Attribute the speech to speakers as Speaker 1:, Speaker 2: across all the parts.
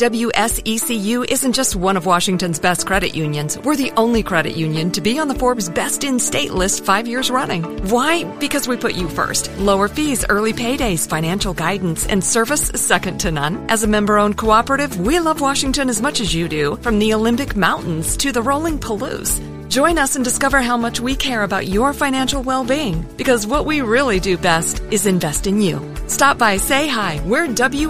Speaker 1: WSECU isn't just one of Washington's best credit unions. We're the only credit union to be on the Forbes Best in State list 5 years running. Why? Because we put you first. Lower fees, early paydays, financial guidance, and service second to none. As a member-owned cooperative, we love Washington as much as you do, from the Olympic Mountains to the rolling Palouse. Join us and discover how much we care about your financial well-being, because what we really do best is invest in you. Stop by, say hi. We're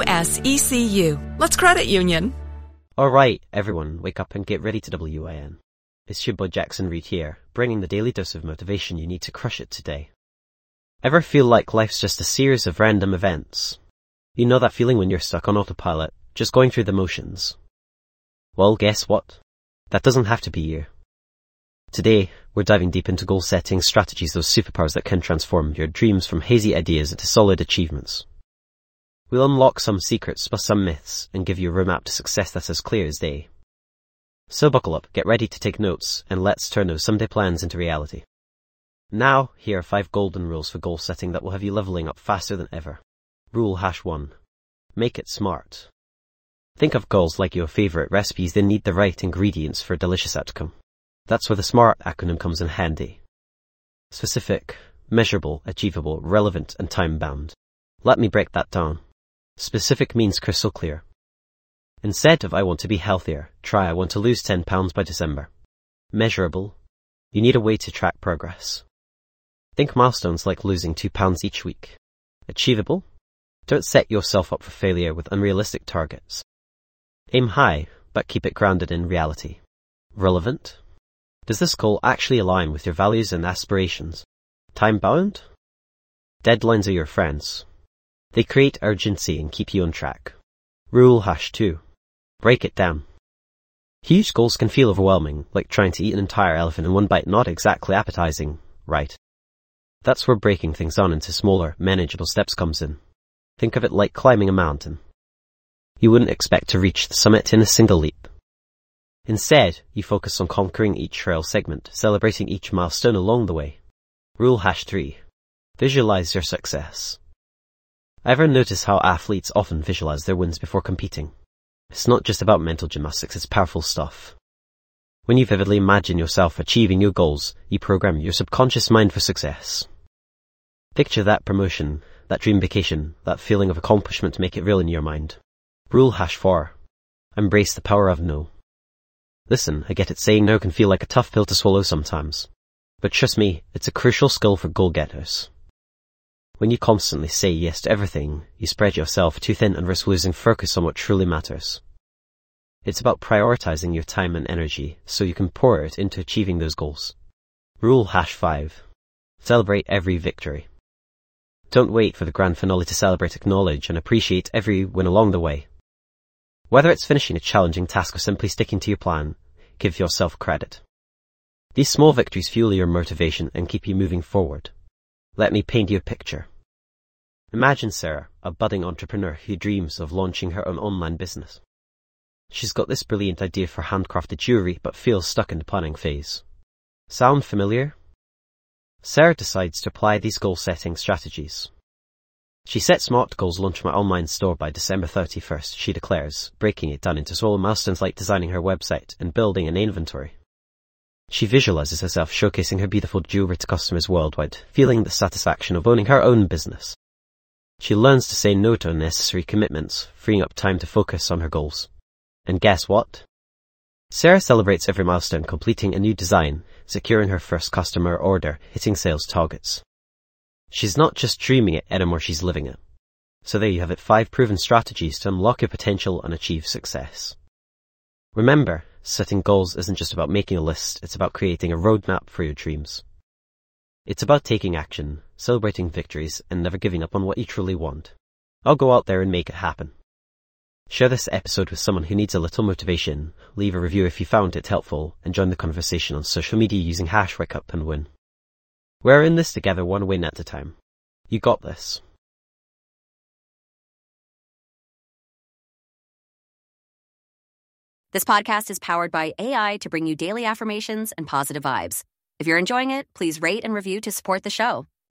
Speaker 1: WSECU. Let's credit union.
Speaker 2: All right, everyone, wake up and get ready to WIN. It's your boy Jackson Reed here, bringing the daily dose of motivation you need to crush it today. Ever feel like life's just a series of random events? You know that feeling when you're stuck on autopilot, just going through the motions? Well, guess what? That doesn't have to be you. Today, we're diving deep into goal setting strategies, those superpowers that can transform your dreams from hazy ideas into solid achievements. We'll unlock some secrets, bust some myths, and give you a roadmap to success that's as clear as day. So buckle up, get ready to take notes, and let's turn those someday plans into reality. Now, here are 5 golden rules for goal setting that will have you leveling up faster than ever. Rule #1. Make it smart. Think of goals like your favorite recipes. They need the right ingredients for a delicious outcome. That's where the SMART acronym comes in handy. Specific, measurable, achievable, relevant, and time-bound. Let me break that down. Specific means crystal clear. Instead of I want to be healthier, try I want to lose 10 pounds by December. Measurable. You need a way to track progress. Think milestones like losing 2 pounds each week. Achievable. Don't set yourself up for failure with unrealistic targets. Aim high, but keep it grounded in reality. Relevant. Does this goal actually align with your values and aspirations? Time-bound? Deadlines are your friends. They create urgency and keep you on track. Rule #2. Break it down. Huge goals can feel overwhelming, like trying to eat an entire elephant in one bite. Not exactly appetizing, right? That's where breaking things down into smaller, manageable steps comes in. Think of it like climbing a mountain. You wouldn't expect to reach the summit in a single leap. Instead, you focus on conquering each trail segment, celebrating each milestone along the way. Rule #3. Visualize your success. Ever notice how athletes often visualize their wins before competing? It's not just about mental gymnastics, it's powerful stuff. When you vividly imagine yourself achieving your goals, you program your subconscious mind for success. Picture that promotion, that dream vacation, that feeling of accomplishment. Make it real in your mind. Rule #4. Embrace the power of no. Listen, I get it, saying no can feel like a tough pill to swallow sometimes. But trust me, it's a crucial skill for goal-getters. When you constantly say yes to everything, you spread yourself too thin and risk losing focus on what truly matters. It's about prioritizing your time and energy so you can pour it into achieving those goals. Rule #5. Celebrate every victory. Don't wait for the grand finale to celebrate. Acknowledge and appreciate every win along the way. Whether it's finishing a challenging task or simply sticking to your plan, give yourself credit. These small victories fuel your motivation and keep you moving forward. Let me paint you a picture. Imagine Sarah, a budding entrepreneur who dreams of launching her own online business. She's got this brilliant idea for handcrafted jewelry but feels stuck in the planning phase. Sound familiar? Sarah decides to apply these goal-setting strategies. She sets SMART goals: launch my online store by December 31st, she declares, breaking it down into smaller milestones like designing her website and building an inventory. She visualizes herself showcasing her beautiful jewelry to customers worldwide, feeling the satisfaction of owning her own business. She learns to say no to unnecessary commitments, freeing up time to focus on her goals. And guess what? Sarah celebrates every milestone, completing a new design, securing her first customer order, hitting sales targets. She's not just dreaming it anymore, she's living it. So there you have it, 5 proven strategies to unlock your potential and achieve success. Remember, setting goals isn't just about making a list, it's about creating a roadmap for your dreams. It's about taking action, celebrating victories, and never giving up on what you truly want. I'll go out there and make it happen. Share this episode with someone who needs a little motivation, leave a review if you found it helpful, and join the conversation on social media using #WakeUpAndWin. We're in this together, one win at a time. You got this.
Speaker 3: This podcast is powered by AI to bring you daily affirmations and positive vibes. If you're enjoying it, please rate and review to support the show.